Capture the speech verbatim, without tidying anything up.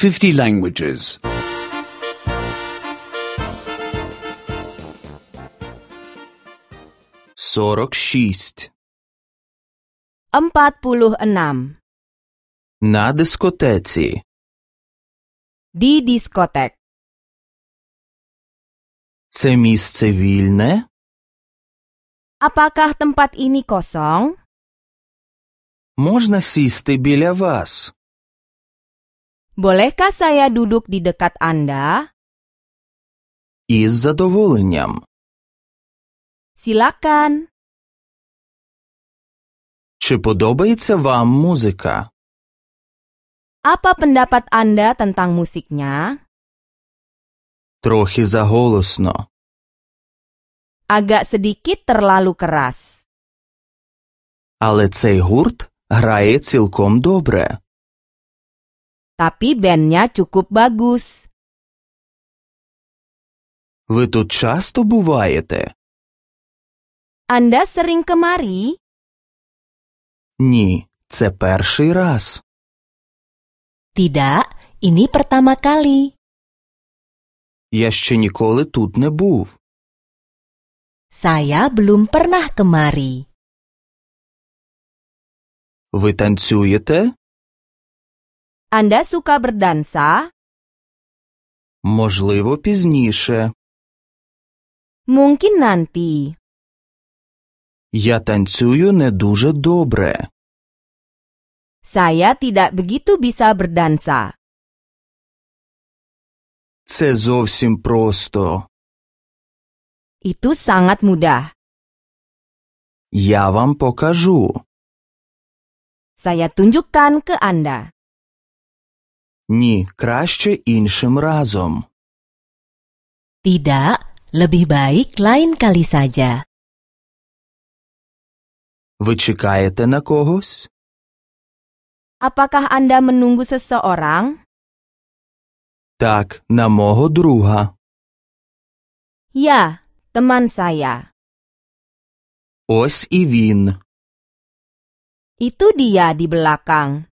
fifty languages. сорок шість. empat puluh enam. На дискотеці. Di diskotek. Це місце вільне? Apakah tempat ini kosong? Можна сісти біля вас? Bolehkah saya duduk di dekat Anda? Із задоволенням. Silakan. Чи подобається вам музика? Apa pendapat Anda tentang musiknya? Трохи заголосно. Agak sedikit terlalu keras. Але цей гурт грає цілком добре. Tapi bandnya cukup bagus. Ви тут часто буваєте? Anda sering kemari? Ні, це перший раз. Tidak, ini pertama kali. Я ще ніколи тут не був. Saya belum pernah kemari. Ви танцюєте? Anda suka berdansa? Можливо, пізніше. Mungkin nanti. Я танцюю не дуже добре. Saya tidak begitu bisa berdansa. Це зовсім просто. Itu sangat mudah. Я вам покажу. Saya tunjukkan ke Anda. Ні, краще іншим разом. Tidak, lebih baik lain kali saja. Ви чекаєте на когось? Apakah Anda menunggu seseorang? Так, на мого друга. Ya, teman saya. Ось і він. Itu dia di belakang.